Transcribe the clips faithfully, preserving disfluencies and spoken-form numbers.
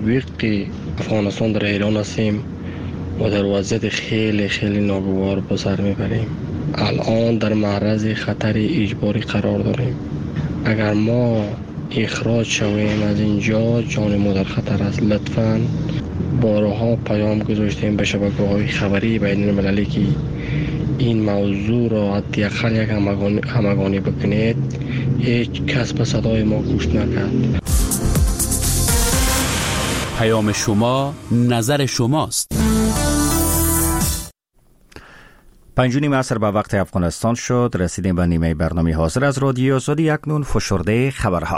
تطبیق افغانستان در ایران هستیم و در وضعیت خیلی خیلی ناگوار به سر میبریم. الان در معرض خطر اجباری قرار داریم. اگر ما اخراج شویم از اینجا جان ما در خطر است. لطفاً بارها پیام گذاشتیم به شبکه‌های خبری بین المللی که این موضوع را حداقل یک همگانی, همگانی بکنید. هیچ کس به صدای ما گوش نکرد. پیام شما نظر شماست. پنج و نیم عصر به وقت افغانستان شد. رسیدیم به نیمه برنامه حاضر از رادیو آزادی. اکنون فشرده خبرها.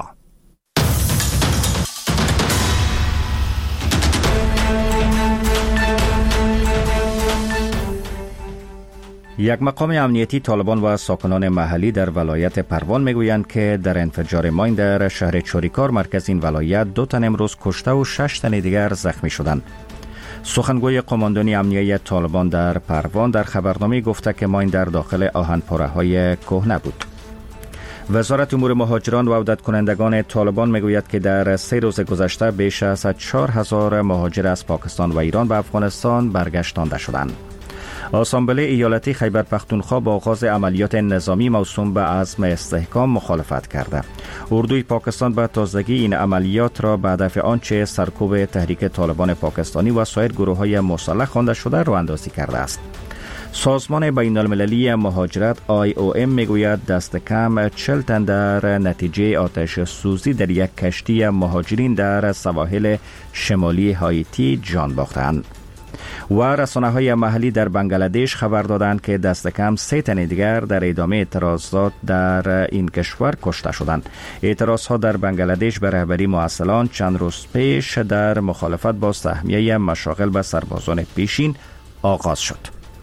یک مقام امنیتی طالبان و ساکنان محلی در ولایت پروان میگویند که در انفجار ماین در شهر چوریکار مرکز این ولایت دو تن امروز کشته و شش تن دیگر زخمی شدند. سخنگوی قماندانی امنیتی طالبان در پروان در خبرنامه گفته که ماین در داخل آهن‌پاره‌های کهنه بود. وزارت امور مهاجران و عودت کنندگان طالبان میگوید که در سه روز گذشته بیش از چهار هزار مهاجر از پاکستان و ایران به افغانستان برگشتانده شدند. آسامبله ایالتی خیبر پختونخوا با آغاز عملیات نظامی موسوم به عزم استحکام مخالفت کرده. اردوی پاکستان به تازگی این عملیات را به هدف آنچه سرکوب تحریک طالبان پاکستانی و سایر گروه‌های مسلح خوانده شده راه اندازی کرده است. سازمان بین المللی مهاجرت آی او ام میگوید دست کم چهل تن در نتیجه آتش سوزی در یک کشتی مهاجرین در سواحل شمالی هایتی جان باختند. و رسانه‌های محلی در بنگلادش خبر دادند که دست کم سه تن دیگر در ادامه اعتراضات در این کشور کشته شدند. اعتراضها در بنگلادش به رهبری معسلان چند روز پیش در مخالفت با سهمیه مشاغل به سربازان پیشین آغاز شد.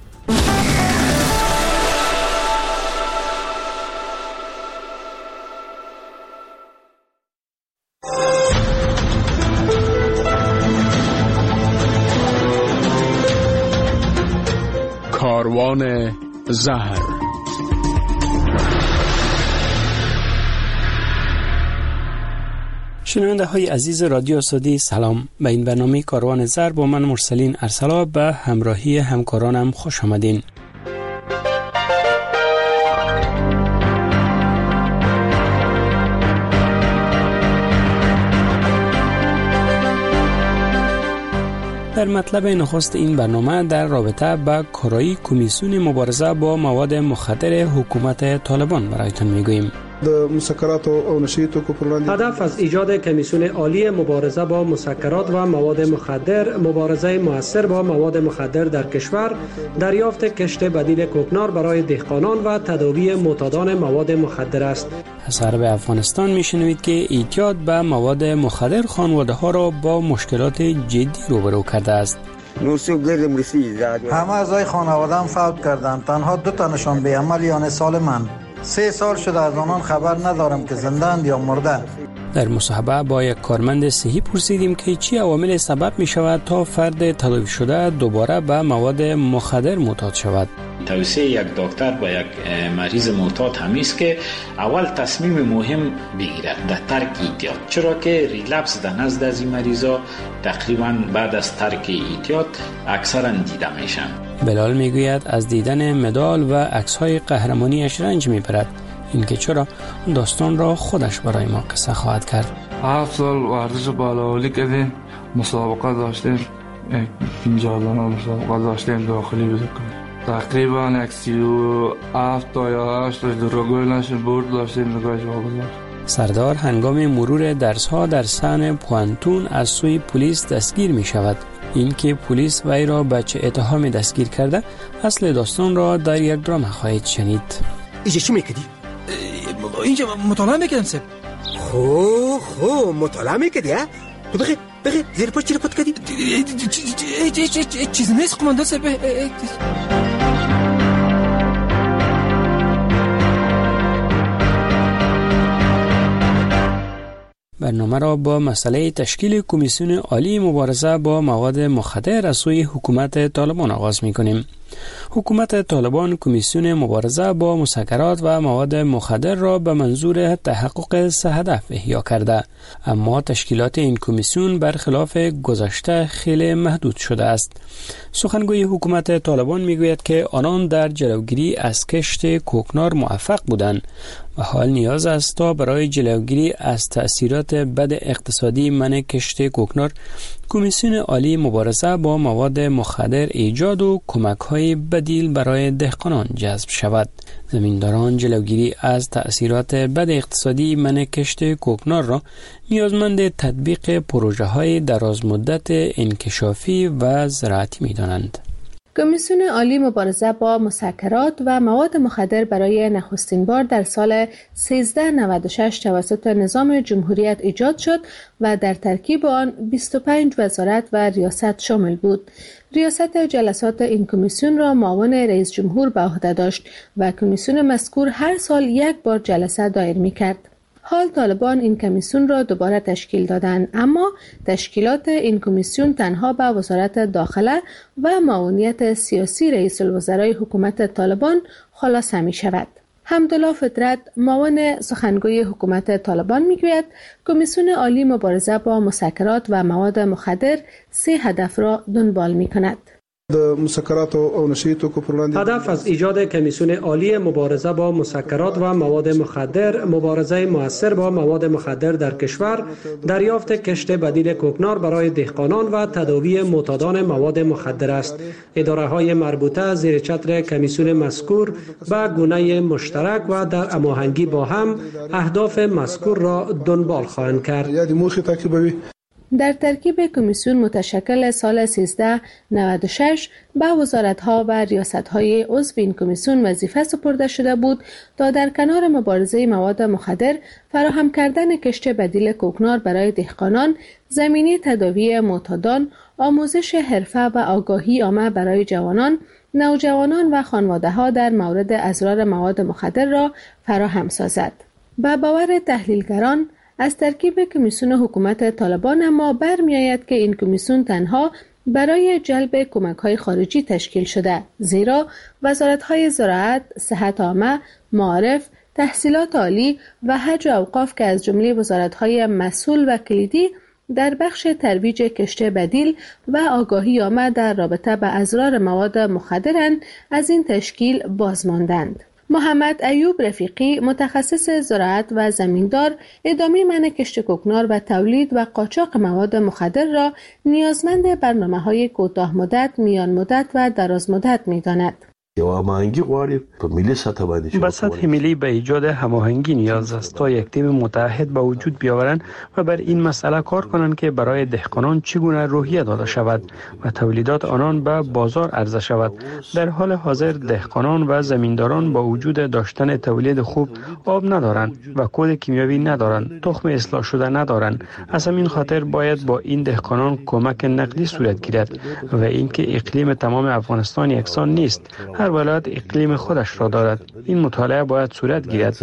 کاروان زهر. شنونده های عزیز رادیو آزادی سلام. به این برنامه کاروان زهر با من مرسلین ارسلا به همراهی همکارانم خوش آمدین. در مطلب نخست این برنامه در رابطه با کارایی کمیسیون مبارزه با مواد مخدر حکومت طالبان برایتان میگوییم. هدف از ایجاد کمیسیون عالی مبارزه با مسکرات و مواد مخدر، مبارزه مؤثر با مواد مخدر در کشور، دریافت کشت بدیل کوکنار برای دهقانان و تداوی معتادان مواد مخدر است. از غرب افغانستان میشنوید که اعتیاد به مواد مخدر خانواده ها را با مشکلات جدی روبرو کرده است. همه اعضای خانواده‌ام فوت کردند. تنها دو تنشان به عمل یعنی سالمند. سه سال شده از آنان خبر ندارم که زنده‌اند یا مرده. در مصاحبه با یک کارمند صحی پرسیدیم که چی عوامل سبب می شود تا فرد تداوی شده دوباره به مواد مخدر معتاد شود. توصیه یک دکتر با یک مریض معتاد همی است که اول تصمیم مهم بگیرد در ترک اعتیاد، چرا که ریلپس در نزد از این مریضا تقریبا بعد از ترک اعتیاد اکثرا دیده میشن. بلال میگوید از دیدن مدال و عکس‌های قهرمانیش رنج میبرد. اینکه چرا داستان را خودش برای ما قصه خواهد کرد. هفت سال ورزش بالهولی کردیم، مسابقه داشتیم، پنجاه دانه مسابقه داشتیم داخلی بزرگ. تقریبا یک سی و هفت تا یا هشت تا دروگوی نشون برد داشتیم نگاهش واگذار. سردار هنگام مرور درس‌ها در سن پوانتون از سوی پلیس دستگیر می شود. این که پلیس وی را به چه اتهامی دستگیر کرده، اصل داستان را در یک درام خواهید شنید. اینجا چی میکردی؟ اینجا مطالعه میکردم سب. خو خو مطالعه میکردی ها؟ تو بخی بخی زیر پاش چی را پت کردی؟ چیز نیست قماندان سب. برنامه را با مسئله تشکیل کمیسیون عالی مبارزه با مواد مخدر از سوی حکومت طالبان آغاز می‌کنیم. حکومت طالبان کمیسیون مبارزه با مسکرات و مواد مخدر را به منظور تحقق سه هدف احیا کرده، اما تشکیلات این کمیسیون برخلاف گذشته خیلی محدود شده است. سخنگوی حکومت طالبان میگوید که آنان در جلوگیری از کشت کوکنار موفق بودند و حال نیاز است تا برای جلوگیری از تأثیرات بد اقتصادی منع کشت کوکنار کمیسیون عالی مبارزه با مواد مخدر ایجاد و کمک‌های بدیل برای دهقانان جذب شود. زمینداران جلوگیری از تأثیرات بد اقتصادی منع کشت کوکنار را نیازمند تطبیق پروژه‌های درازمدت انکشافی و زراعتی می‌دانند. کمیسیون عالی مبارزه با مسکرات و مواد مخدر برای نخستین بار در سال سیزده نود و شش توسط نظام جمهوریت ایجاد شد و در ترکیب آن بیست و پنج وزارت و ریاست شامل بود. ریاست جلسات این کمیسیون را معاون رئیس جمهور به عهده داشت و کمیسیون مذکور هر سال یک بار جلسه دایر می‌کرد. حال طالبان این کمیسیون را دوباره تشکیل دادند، اما تشکیلات این کمیسیون تنها به وزارت داخله و معاونیت سیاسی رئیس الوزرای حکومت طالبان خلاصه می شود. حمدالله فطرت، معاون سخنگوی حکومت طالبان میگوید کمیسیون عالی مبارزه با مسکرات و مواد مخدر سه هدف را دنبال می کند. هدف از ایجاد کمیسیون عالی مبارزه با مسکرات و مواد مخدر، مبارزه مؤثر با مواد مخدر در کشور، دریافت کشت بدیل کوکنار برای دهقانان و تداوی معتادان مواد مخدر است. اداره های مربوطه زیر چتر کمیسیون مذکور به گونه مشترک و در هماهنگی با هم اهداف مذکور را دنبال خواهند کرد. در ترکیب کمیسیون متشکل سال سیزده نود و شش به وزارت‌ها و ریاست‌های عضو این کمیسیون وظیفه سپرده شده بود تا در کنار مبارزه مواد مخدر، فراهم کردن کشت بدیل کوکنار برای دهقانان، زمینه تداوی معتادان، آموزش حرفه و آگاهی عامه برای جوانان، نوجوانان و خانواده‌ها در مورد اضرار مواد مخدر را فراهم سازد. به باور تحلیلگران، از ترکیب کمیسیون حکومت طالبان اما برمی آید که این کمیسیون تنها برای جلب کمک‌های خارجی تشکیل شده، زیرا وزارت‌های زراعت، صحت عامه، معارف، تحصیلات عالی و حج و اوقاف که از جمله وزارت‌های مسئول و کلیدی در بخش ترویج کشت بدیل و آگاهی عامه در رابطه با اضرار مواد مخدرند، از این تشکیل باز ماندند. محمد ایوب رفیقی، متخصص زراعت و زمیندار، ادامه منع کشت کوکنار و تولید و قاچاق مواد مخدر را نیازمند برنامه‌های کوتاه مدت، میان مدت و دراز مدت می‌داند. به سطح ملی به ایجاد هماهنگی نیاز است تا یک تیم متحد به وجود بیاورند و بر این مسئله کار کنند که برای دهقانان چگونه روحیه داده شود و تولیدات آنان به بازار عرضه شود. در حال حاضر دهقانان و زمینداران با وجود داشتن تولید خوب آب ندارند و کود کیمیاوی ندارند، تخم اصلاح شده ندارند. از همین خاطر باید با این دهقانان کمک نقدی صورت گیرد و اینکه اقلیم تمام افغانستان یکسان نیست، هر ولایت اقلیم خودش را دارد. این مطالعه باید صورت گیرد.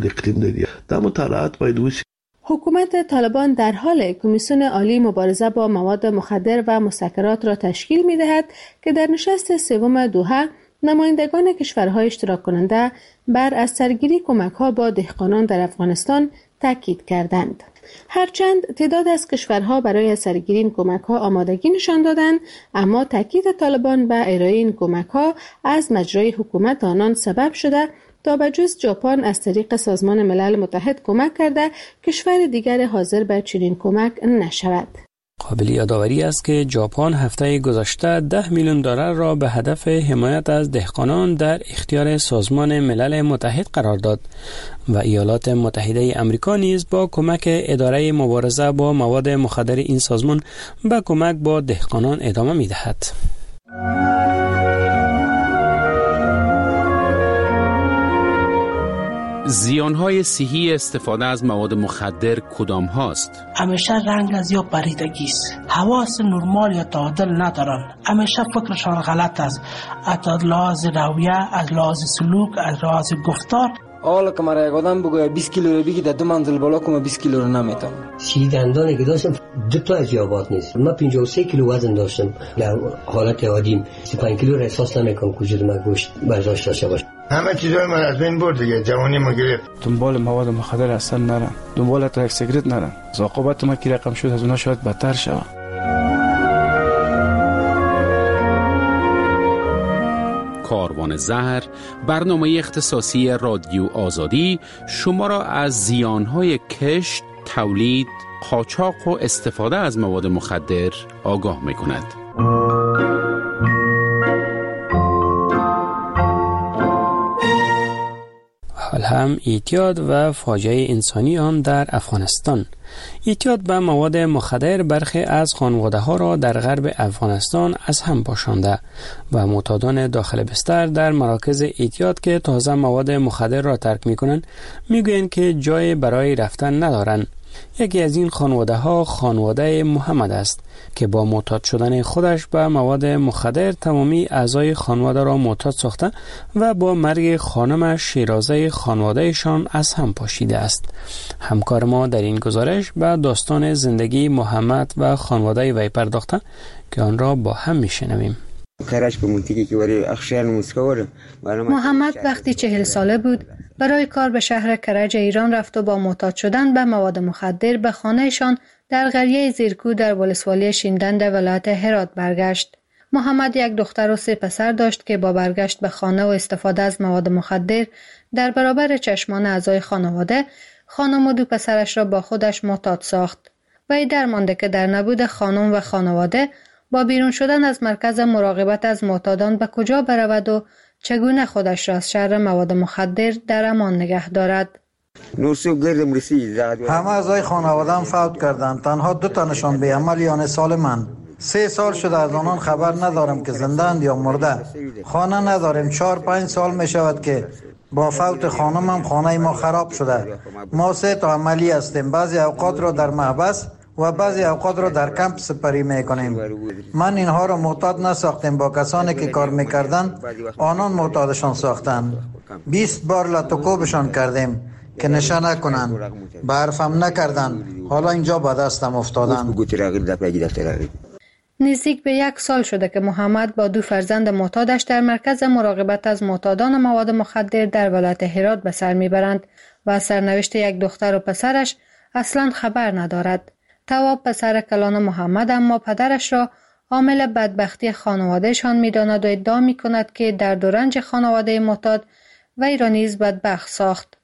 حکومت طالبان در حال کمیسیون عالی مبارزه با مواد مخدر و مسکرات را تشکیل می دهد که در نشست سوم دوحه نمایندگان کشورهای اشتراک کننده بر از سرگیری کمک‌ها با دهقانان در افغانستان تاکید کردند. هرچند تعداد از کشورها برای سرگیری این کمک‌ها آمادگی نشان دادند، اما تاکید طالبان به ارائه این کمک‌ها از مجرای حکومت آنان سبب شده تا به جز ژاپن از طریق سازمان ملل متحد کمک کرده کشور دیگر حاضر به چنین کمک نشود. قابل یادآوری است که ژاپن هفته گذشته ده میلیون دلار را به هدف حمایت از دهقانان در اختیار سازمان ملل متحد قرار داد و ایالات متحده آمریکا نیز با کمک اداره مبارزه با مواد مخدر این سازمان به کمک با دهقانان ادامه می‌دهد. زیانهای صحی استفاده از مواد مخدر کدام هاست؟ همیشه رنگ از یا پریدگی است. حواس نرمال یا تعادل ندارن. همیشه فکرشان غلط است. از لحاظ رویه، از لحاظ سلوک، از لحاظ گفتار. حالا که مرا یک آدم بگوید بیست کیلو رو بگی در دو منزل بالا کنم بیست کیلو رو نمیتونم. سی دندانی که داشتم دو تا از یابات نیست. من پنجاه و سه کیلو وزن داشتم در حالت عادیم. سی و پنج کیلو را احساس نمیکنم وجود من گوشت برداشت داشته باشه. همه چیزای من از بین برد دیگه، جوانی ما گرفت. دنبال مواد مخدر اصلا نرم، دنبال ترک سیگرت نرم. عاقبت ما که رقم شد از اونها شاید بدتر شود. کاروان زهر، برنامه اختصاصی رادیو آزادی شما را از زیانهای کشت، تولید، قاچاق و استفاده از مواد مخدر آگاه می کند. حال هم اعتیاد و فاجعه انسانی آن در افغانستان. اعتیاد به مواد مخدر برخی از خانواده ها را در غرب افغانستان از هم پاشانده و معتادان داخل بستر در مراکز اعتیاد که تازه مواد مخدر را ترک می کنند می گویند که جای برای رفتن ندارند. یکی از این خانواده ها خانواده محمد است که با معتاد شدن خودش به مواد مخدر تمامی اعضای خانواده را معتاد ساخته و با مرگ خانمش شیرازه خانوادهشان از هم پاشیده است. همکار ما در این گزارش به داستان زندگی محمد و خانواده وی پرداخته که آن را با هم میشنویم. محمد وقتی چهل ساله بود برای کار به شهر کرج ایران رفت و با معتاد شدن به مواد مخدر به خانهشان در قریه زیرکو در ولسوالی شیندند ولایت هرات برگشت. محمد یک دختر و سه پسر داشت که با برگشت به خانه و استفاده از مواد مخدر در برابر چشمان اعضای خانواده خانم و دو پسرش را با خودش معتاد ساخت. وی درمانده که در نبود خانم و خانواده با بیرون شدن از مرکز مراقبت از معتادان به کجا برود و چگونه خودش را از شر مواد مخدر در امان نگه دارد. همه اعضای خانواده‌ام فوت کردند. تنها دو تنشان به عمل یعنی سالمند. سه سال شده از آنان خبر ندارم که زنده‌اند یا مرده. خانه نداریم. چهار پنج سال می شود که با فوت خانمم خانه ما خراب شده. ما سه تا عملی هستیم. بعضی اوقات را در محبس و بعضی اوقات را در کمپ سپری میکنیم. من اینها را معتاد نساختیم، با کسانی که کار میکردن آنان معتادشان ساختند. بیست بار لطوکوبشان کردیم که نشه نکنند، به حرفم نکردند. حالا اینجا به دستم افتادند. نزدیک به یک سال شده که محمد با دو فرزند معتادش در مرکز مراقبت از معتادان مواد مخدر در ولایت هرات به سر میبرند و از سرنوشت یک دختر و پسرش اصلا خبر ندارد. تواب پسر کلان محمد اما پدرش را عامل بدبختی خانوادهشان می‌داند و ادعا می‌کند که درد و رنج خانواده معتاد وی را نیز بدبخت ساخت.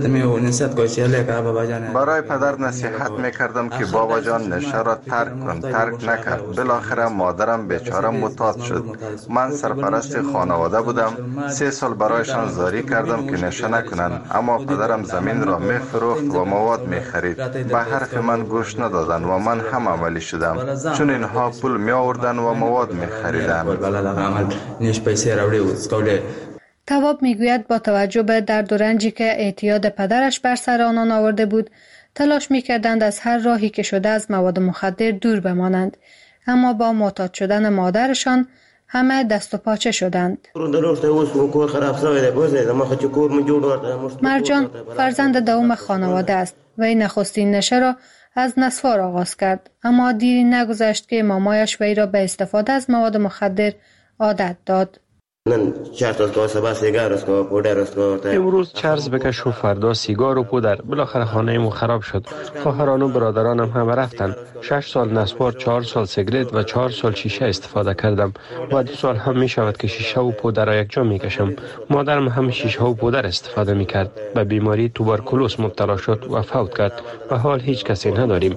برای پدر نصیحت میکردم که بابا جان نشه را ترک کن، ترک نکرد. بالاخره مادرم بیچاره معتاد شد. من سرپرست خانواده بودم. سه سال برایشان زاری کردم که نشه نکنند، اما پدرم زمین را میفروخت و مواد میخرید. به حرف من گوش ندادن و من هم عملی شدم، چون اینها پول می آوردن و مواد میخریدن. تواب میگوید با توجه به درد و رنجی که اعتیاد پدرش بر سر آنان آورده بود، تلاش میکردند از هر راهی که شده از مواد مخدر دور بمانند، اما با معتاد شدن مادرشان همه دست و پاچه شدند. مرجان فرزند دوم خانواده است و این نخستین نشه را از نسوار آغاز کرد، اما دیری نگذشت که مامایش وی را به استفاده از مواد مخدر عادت داد. امروز چرز بکش و فردا سیگار و پودر. بالاخره خانه مو خراب شد. خواهران و برادرانم همه رفتن. شش سال نسوار، چهار سال سیگرت و چهار سال شیشه استفاده کردم و دو سال هم می شود که شیشه و پودر را یک جا می کشم. مادرم هم شیشه و پودر استفاده می کرد. به بیماری توبرکولوس مبتلا شد و فوت کرد و حال هیچ کسی نداریم.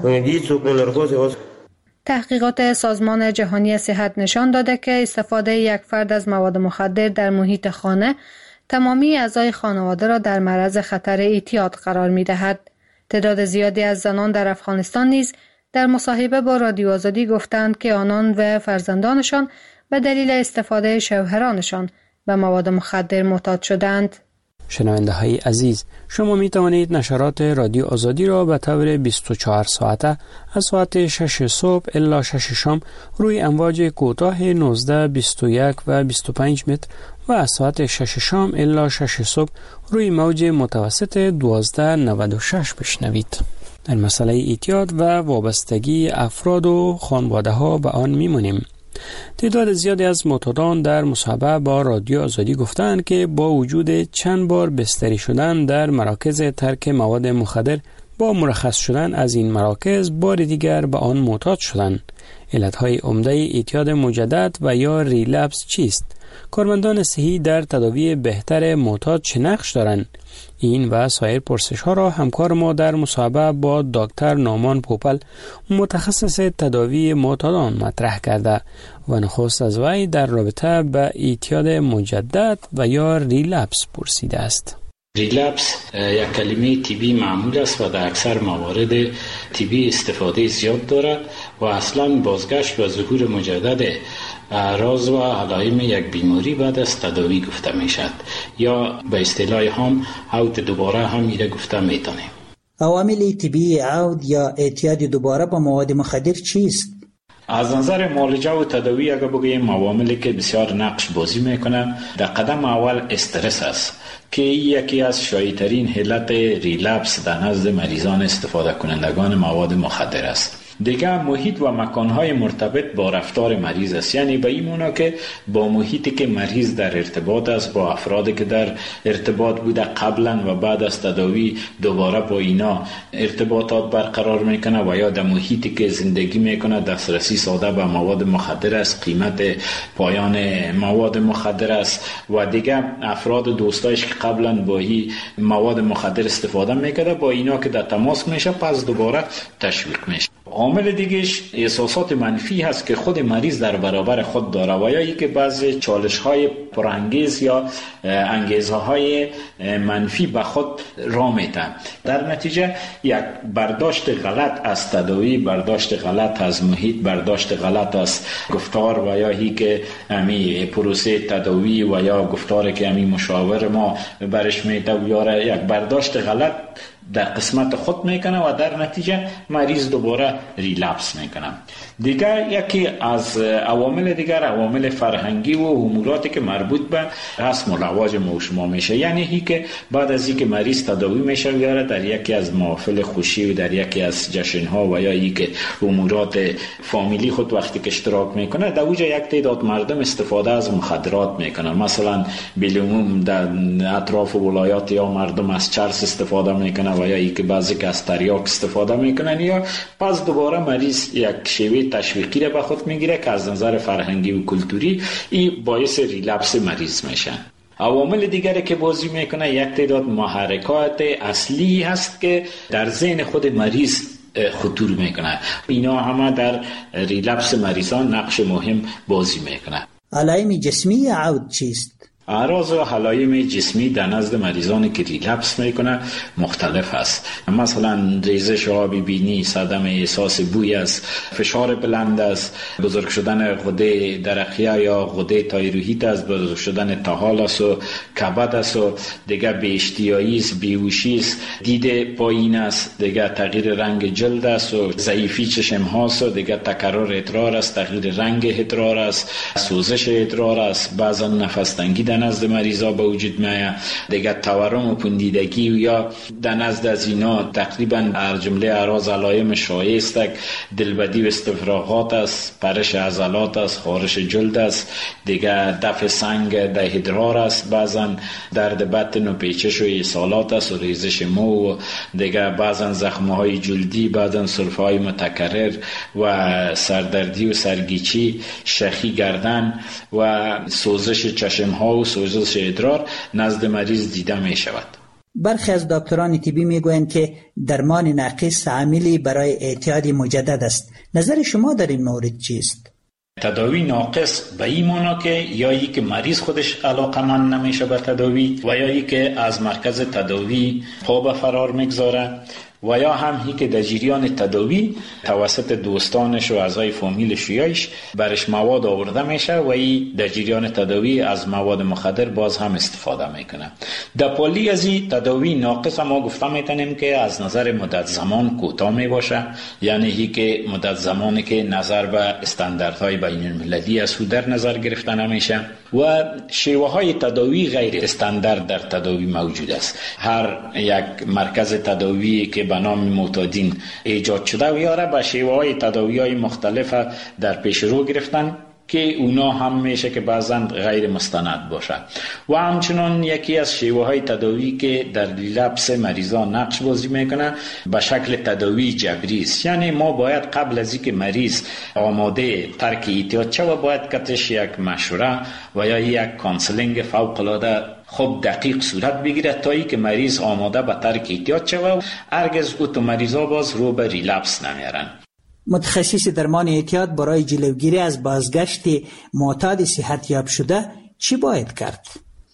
تحقیقات سازمان جهانی صحت نشان داده که استفاده یک فرد از مواد مخدر در محیط خانه تمامی اعضای خانواده را در معرض خطر اعتیاد قرار می دهد. تعداد زیادی از زنان در افغانستان نیز در مصاحبه با رادیو آزادی گفتند که آنان و فرزندانشان به دلیل استفاده شوهرانشان به مواد مخدر معتاد شدند. شنونده های عزیز، شما می توانید نشرات رادیو آزادی را به طور بیست و چهار ساعته از ساعت شش صبح الی شش شام روی امواج کوتاه نوزده، بیست و یک و بیست و پنج متر و از ساعت شش شام الی شش صبح روی موج متوسط دوازده نود و شش بشنوید. در مسئله اعتیاد و وابستگی افراد و خانواده ها به آن میمونیم. تعداد زیادی از معتادان در مصاحبه با رادیو آزادی گفتند که با وجود چند بار بستری شدن در مراکز ترک مواد مخدر، با مرخص شدن از این مراکز بار دیگر به آن معتاد شدند. علتهای عمده اعتیاد مجدد و یا ریلپس چیست؟ کارمندان صحی در تداوی بهتر معتاد چه نقش دارند؟ این و سایر پرسش ها را همکار ما در مصاحبه با دکتر نامان پوپل، متخصص تداوی معتادان، مطرح کرده و نخست از وی در رابطه به اعتیاد مجدد و یا ریلپس پرسیده است. ریلپس یک کلمه طبی معمول است و در اکثر موارد طبی استفاده زیاد دارد و اصلا بازگشت و ظهور مجدد اعراض و علائم یک بیماری بعد از تداوی گفته می شد، یا به اصطلاح هم عود دوباره هم میره گفته می تانیم. عوامل طبی عود یا اعتیاد دوباره با مواد مخدر چیست؟ از نظر معالجه و تداوی اگر بگوییم عواملی که بسیار نقش بازی میکنه، در قدم اول استرس است که یکی از شایع‌ترین علت ریلپس در نزد مریضان استفاده کنندگان مواد مخدر است. دیگه محیط و مکانهای مرتبط با رفتار مریض است، یعنی به این معنا که با محیطی که مریض در ارتباط است، با افرادی که در ارتباط بوده قبلا و بعد از تداوی دوباره با اینا ارتباطات برقرار میکنه، و یا در محیطی که زندگی میکنه دسترسی ساده به مواد مخدر است، قیمت پایان مواد مخدر است، و دیگه افراد دوستایش که قبلا با این مواد مخدر استفاده میکرده با اینا که در تماس میشه پس دوباره تشویق میشه. عامل دیگهش احساسات منفی هست که خود مریض در برابر خود داره، و یا ای که بعضی چالش های پرانگیز یا انگیزه های منفی به خود را میتن. در نتیجه یک برداشت غلط از تداوی، برداشت غلط از محیط، برداشت غلط از گفتار و یا ای که امی پروسه تداوی و یا گفتاری که امی مشاور ما برش میته بیاره، یک برداشت غلط در قسمت خود میکنه و در نتیجه مریض دوباره ریلپس میکنه. دیگر یکی از عوامل دیگر عوامل فرهنگی و اموراتی که مربوط به رسم و رواج ما و شما میشه، یعنی هی که بعد از اینکه مریض تداوی میشه بیاره در یکی از محافل خوشی و در یکی از جشن ها و یا ای که امورات فامیلی خود وقتی که اشتراک میکنه، در اوجا یک تعداد مردم استفاده از مخدرات میکنن. مثلا بالعموم در اطراف ولایات یا مردم از چرس استفاده میکنن و یا ای که بعضی که از تریاک استفاده میکنن، یا پس دوباره مریض یک شیوه تشویقی را به خود میگیره که از نظر فرهنگی و کلتوری این باعث ریلپس مریض میشن. عوامل دیگری که بازی میکنه یک تعداد محرکات اصلی هست که در ذهن خود مریض خطور میکنه. اینا همه در ریلپس مریضان نقش مهم بازی میکنه. علائم جسمی عود چیست؟ اعراض و علائم جسمی در نزد مریضانی که ریلپس میکنه مختلف است. مثلا ریزش آب بینی، صدمه، احساس بوی است، فشار بلند است، بزرگ شدن غده درقیه یا غده تایرویید است، بزرگ شدن طحال است و کبد است، و دیگه بی اشتیایی است، بیهوشی است، دید پایین است، دیگه تغییر رنگ جلد است و ضعیفی چشم هاست، و دیگه تکرر ادرار است، تغییر رنگ ادرار است، سوزش ادرار است، بعضا نفس تنگی در نزد مریضا به وجود میاد، دیگه تورم و پوندیدگی و یا در نزد از اینا تقریبا هر جمله اعراض علائم شایع است. دلبدی و استفراغات است، پرش عضلات است، خارش جلد است، دیگه دفع سنگ در ادرار است، بعضا درد بطن و پیچش و ایصالات است و ریزش مو، و دیگه بعضا زخمه های جلدی، بعضا سرفه های متکرر و سردردی و سرگیچی، شخی گردن و سوزش چشم ها و سوزش ادرار نزد مریض دیده می شود. برخی از دکتران طبی می گویند که درمان ناقص عاملی برای اعتیاد مجدد است. نظر شما در این مورد چیست؟ تداوی ناقص به این معنا که یا ای که مریض خودش علاقمند نمیشه به تداوی، و یا ای که از مرکز تداوی پا به فرار میگذاره، و یا هم هی که در جریان تداوی توسط دوستانش و اعضای فامیلش یایش برش مواد آورده میشه و ای در جریان تداوی از مواد مخدر باز هم استفاده میکنه. در پالی از این تداوی ناقص ما گفته میتونیم که از نظر مدت زمان کوتاه میباشه، یعنی هی که مدت زمانی که نظر به استانداردهای بین المللی از او در نظر گرفته نمیشه، و شیوه های تداوی غیر استاندارد در تداوی موجود است. هر یک مرکز تداوی که به نام معتادین ایجاد شده و یا را به شیوه های تداوی های مختلف در پیش رو گرفتن که اونا هم میشه که بعضا غیر مستند باشه و همچنان یکی از شیوه های تداوی که در ریلپس مریضان نقش بازی میکنه به شکل تداوی جبری است. یعنی ما باید قبل از اینکه مریض آماده ترک اعتیاد شود باید کتش یک مشوره و یا یک کانسلینگ فوق العاده خب دقیق صورت بگیره تا ای که مریض آماده به ترک اعتیاد شود و هرگز او تو مریضا باز رو به ریلپس نمیارن. متخصص درمان اعتیاد برای جلوگیری از بازگشت معتاد صحتیاب شده چی باید کرد؟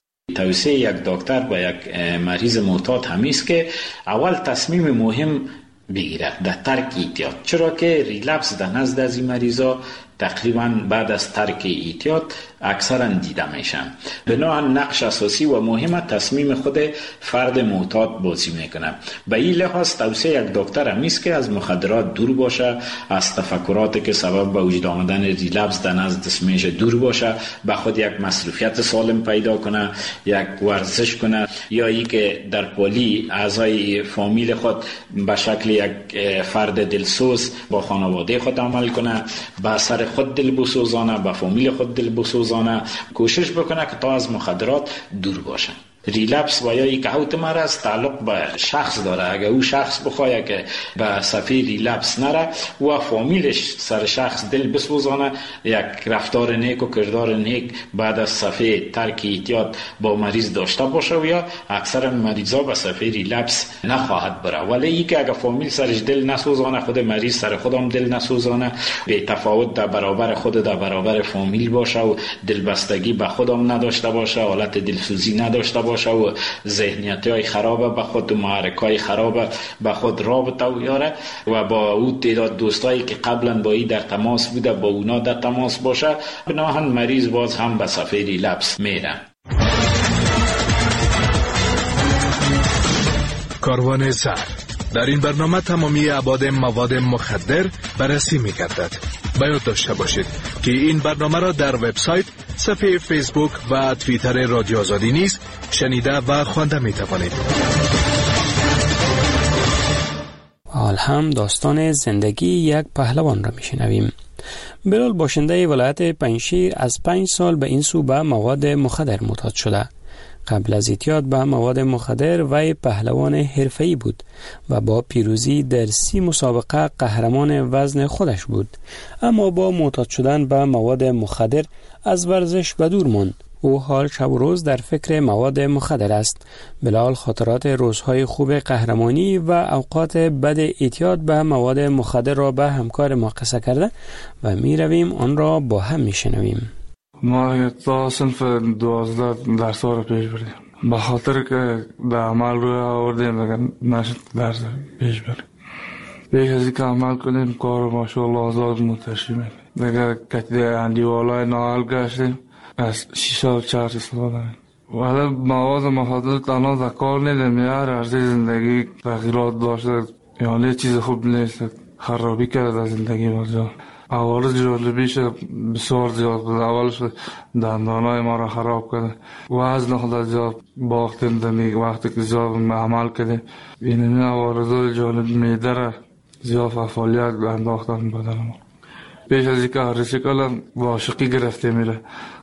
توصیه یک دکتر با یک مریض معتاد همیست که اول تصمیم مهم بگیره در ترک اعتیاد، چرا که ریلپس در نزد از این مریضا تقریبا بعد از ترک اعتیاد اکثرا دیده میشن. بنابراین نقش اساسی و مهم تصمیم خود فرد معتاد بازی میکنه. به این لحاظ توصیه یک دکتر همیست که از مخدرات دور باشه، از تفکراتی که سبب به وجود آمدن ریلپس در نزد میشه دور باشه، به خود یک مصروفیت سالم پیدا کنه، یک ورزش کنه، یا ای که در پلی اعضای فامیل خود به شکل یک فرد دلسوز با خانواده خود عمل کنه، به سر خود دل بسوزانه، به فامیل خود دل بسوزانه، کوشش بکنه که تا از مخدرات دور باشه. ریلپس و یا یک اوت مرض تعلق به شخص داره. اگر او شخص بخواه که به صفحه ریلپس نره و فامیلش سر شخص دل بسوزانه، یک رفتار نیک و کردار نیک بعد از صفحه ترک اعتیاد با مریض داشته باشه و یا اکثر مریضا به صفحه ریلپس نخواهد بره. ولی ای که اگر فامیل سرش دل نسوزانه، خود مریض سر خودم دل نسوزانه، به تفاوت در برابر خود در برابر فامیل باشه و دلبستگی به خودم نداشته باشه، حالت دلسوزی نداشته باشه و ذهنیتی های خرابه به خود و محرک های خرابه به خود رابطه و یاره و با او تعداد دوستایی که قبلا با ای در تماس بوده با اونا در تماس باشه، بناهن مریض باز هم به صفحه ریلپس میره. کاروان زهر در این برنامه تمامی ابعاد مواد مخدر بررسی می‌گردد. باید داشته باشید که این برنامه را در وبسایت، صفحه فیسبوک و توییتر رادیو آزادی نیز شنیده و خوانده می‌توانید. حال هم داستان زندگی یک پهلوان را می‌شنویم. بلال باشنده ولایت پنجشیر از پنج سال به این سو به مواد مخدر معتاد شده. قبل از اعتیاد به مواد مخدر وی پهلوان حرفه‌ای بود و با پیروزی در سی مسابقه قهرمان وزن خودش بود، اما با معتاد شدن به مواد مخدر از ورزش به دور ماند. او حال شب و روز در فکر مواد مخدر است. بلال خاطرات روزهای خوب قهرمانی و اوقات بد اعتیاد به مواد مخدر را به همکار ما قصه کرده و می رویم آن را با هم می شنویم. ما تا صنف دوازده درس ها رو پیش بردیم، به خاطر که در عمل روی آوردیم دیگه نشد درس پیش بریم. پیش از اینکه عمل کنیم کار ماشاءالله آزاد متشیم دیگه کتی اندیوالای ناحل گشتیم از شیش سال چهار استفاده نمیم. ولی مواد مخدر تنها در کار نیدیم، هر عرضه زندگی تغییرات داشته، یعنی چیز خوب نیست، خرابی کرد از زندگی بازجا. اول جالبیش بسیار زیاد بود. اولش دندانای ما را خراب کرده، وزن خود زیاد باختیم دمی وقتی که زیاد عمل کرده. این عوارض جالب میده را زیاد فعالیت انداختن بدن ما. پیش از اینکه ریسیکل عاشقی گرفته میره.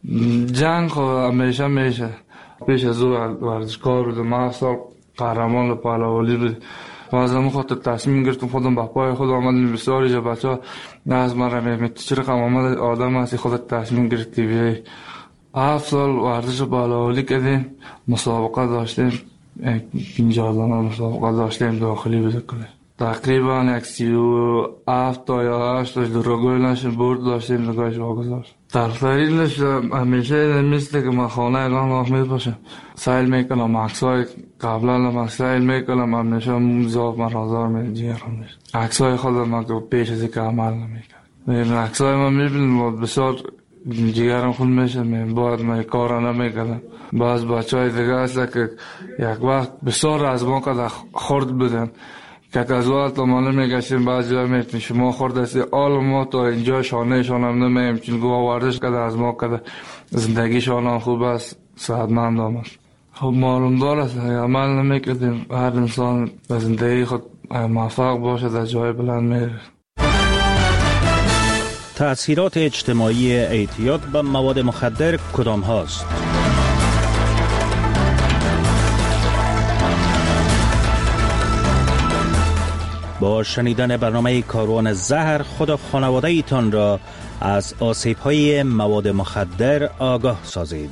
جنگ خود همیشه میشه. پیش از او ورزشکار بود، ما سال قهرمان پهلوانی بود. و از همون خاطر تصمیم گرفتم خودم به پای خود آمدن. بسیاری جا بچه ها از من را میگن چی رقم آمد آدم هستی خودت تصمیم گرفتی بیایی. هفت سال ورزش پهلوانی کردیم، مسابقه داشتیم، پنجاه دانه مسابقه داشتیم داخلی بزرگی. تقریبا یک سی و هفت تا یا هشت تا درگوی نشیم برد داشتیم نگاهش واگذاشت. ترترینش همیشه مثل که من خانه اعلان آخمید باشم سایل میکنم، عکسای قبلا من سایل میکنم، همیشه زیاد من رازار میجیرم میشه عکسای خودم من که پیش از که عمل نمیکنم. عکسای من میبینم بسیار جیگرم خون میشه، من باید من کارا نمیکنم. باز بچه های دیگه هست که یک وقت بسیار از ما که خورد بودن که از وقت ما نمیگشتیم، بعضی ها میتونیم شما خورد هستی آل ما تا اینجا شانه شانم نمیم چون گوه وردش کده از ما کده زندگی شانم خوب است، صحتمند آمد. خب معلوم دار است عمل نمیکردیم. هر انسان به زندگی خود موفق باشه، در جای بلند میره. تأثیرات اجتماعی اعتیاد به مواد مخدر کدام هاست؟ با شنیدن برنامه کاروان زهر خود و خانواده ایتان را از آسیب‌های مواد مخدر آگاه سازید.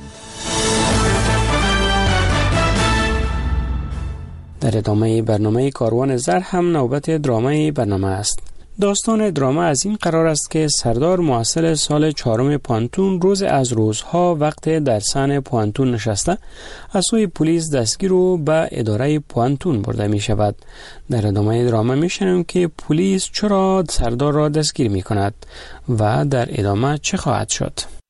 در ادامه برنامه کاروان زهر هم نوبت درامای برنامه است. داستان دراما از این قرار است که سردار محصل سال چهارم پانتون روز از روزها وقت در صحن پانتون نشسته از سوی پلیس دستگیر و به اداره پانتون برده می شود. در ادامه دراما می شنویم که پلیس چرا سردار را دستگیر می کند و در ادامه چه خواهد شد.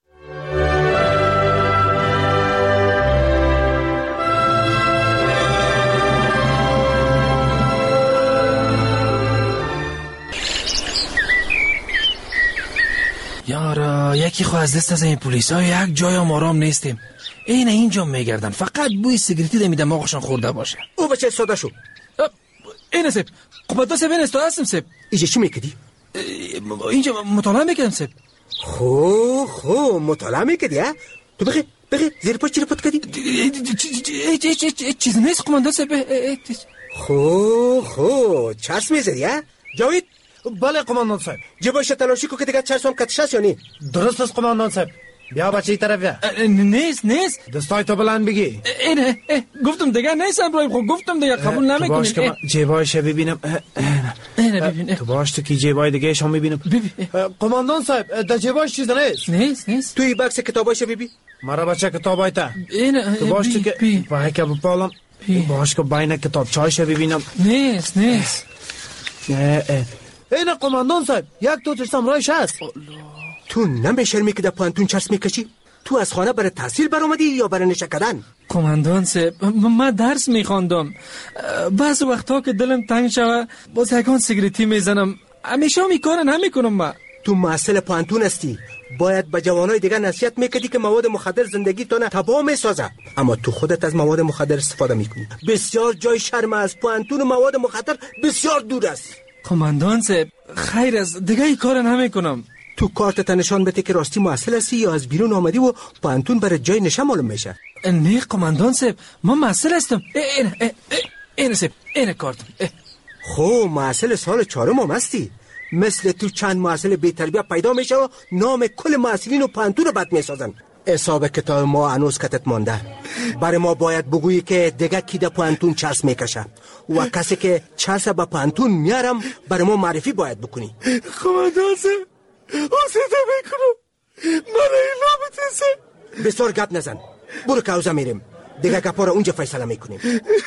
یارا یکی خو از دست از این پلیس ها یک جای هم آرام نیستیم. این اینجا میگردن، فقط بوی سیگریتی ده میدم آقاشان خورده باشه. او بچه ساده شو. این سب قبطا سب این استاد هستم سب. اینجا چی میکدی؟ اینجا مطالعه میکدم سب. خو خو مطالعه میکدی ها؟ تو بخی بخی زیر پاش چی پت کدی؟ چیز نیست قمانده سب. خو خو چرس میزدی ها؟ جاوید؟ بله قماندان صاحب. جبایش تلاشی کو که دیگه چرس هم کتش هست یا نی؟ درست است قماندان صاحب. بیا بچه ای طرف بیا. نیست نیست. دستای تو بلند بگی. اینه گفتم دیگه نیست ابراهیم خب گفتم دیگه قبول نمیکنی. باش که جبایش ببینم. اینه ببین. تو باش تو کی جبای دیگه شما میبینم. قماندان صاحب در جبایش چیز نیست. نیست نیست. توی بکس کتابایش ببین. مرا بچه کتابای تا. اینه تو باش تو که وای که بپالم. باش که بین کتاب چایش ببینم. نیست نیست. این قماندان صاحب یک دو ترسم رایش هست. تو نمیشرمی که در پانتون چرس میکشی؟ تو از خانه برای تحصیل برآمدی یا برای نشه کردن؟ قماندان صاحب من درس میخواندم. بعض وقتا که دلم تنگ شوه باز یکان سیگریتی میزنم. همیشه می کار نمیکنم. من تو محصل پانتون هستی، باید به جوانای دیگه نصیحت میکردی که مواد مخدر زندگی تو نه تباه میسازه، اما تو خودت از مواد مخدر استفاده میکنی. بسیار جای شرم از پانتون و مواد مخدر بسیار دور است. قماندان صاحب خیر از دیگه ای کار نمی کنم. تو کارت نشان بده که راستی محصل هستی یا از بیرون آمدی و پانتون برای جای نشه معلوم میشه. نه قماندان صاحب من محصل هستم. این این این صاحب این کارتم. خو محصل سال چهارم هم هستی. مثل تو چند محصل بی تربیه پیدا میشه و نام کل محصلین و پانتون رو بد میسازن. حساب کتاب ما هنوز کتت مانده. برای ما باید بگویی که دیگه کی در پانتون چرس میکشه و کسی که چرس با پانتون میارم برای ما معرفی باید بکنی. قماندان صاحب آسیده میکنم مرا اینا بتیسه. بسیار گپ نزن، برو که اوزه میریم دیگه گپا را اونجا فیصله میکنیم.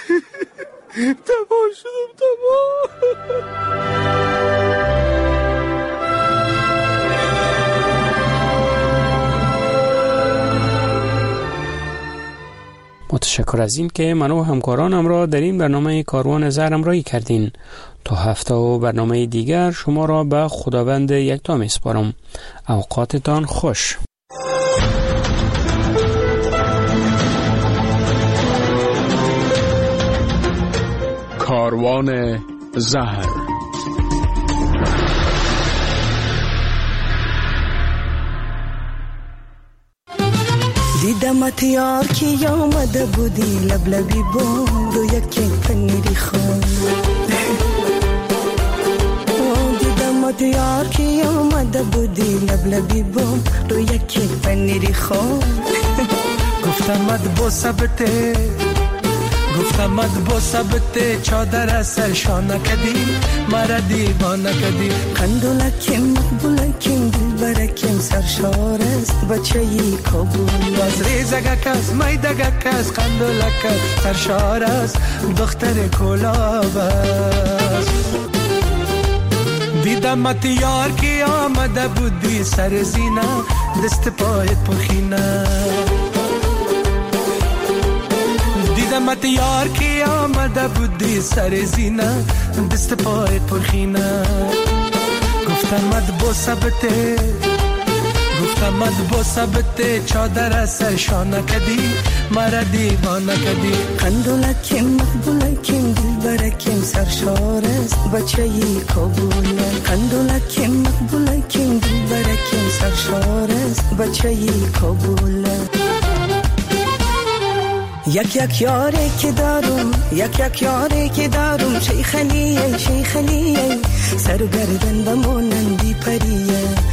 تباه شدم تباه. متشکر از این که من و همکارانم را در این برنامه کاروان زهر همراهی کردین. تا هفته و برنامه دیگر شما را به خداوند یکتا میسپارم. اوقاتتان خوش. کاروان زهر. دیدمت یار کی آمده بودی لبلبی بود و یکی پنیری خون. دیدمت یار کی آمده بودی لبلبی بود و یکی پنیری خون. گفتمت با ثبته گفتمت با ثبته چادر از سرشانه کدی مرا دیوانه کدی. قندولکیم مقبولکیم دلبرکیم سرشار است بچه ای کابل. از ریزگک از میدگک از قندولک سرشار است دختر کلاب است. دیدمت یار کی آمده بودی سر زینه دست پایت پرخینه. دیدمت یار کی آمده بودی سر زینه دست پایت پرخینه. گفتمت با ثبته گفتم از با ثبت چادر سرشانه کدی مرا دیوانه کدی قندولکیم مقبولکیم دلبرکیم سرشار است بچه ی کابل قندولکیم مقبولکیم دلبرکیم سرشار است بچه ی کابل یک یک یاری که دارم یک یک یاری که دارم شیخ علیه شیخ علیه سر و گردن و مانندی پریه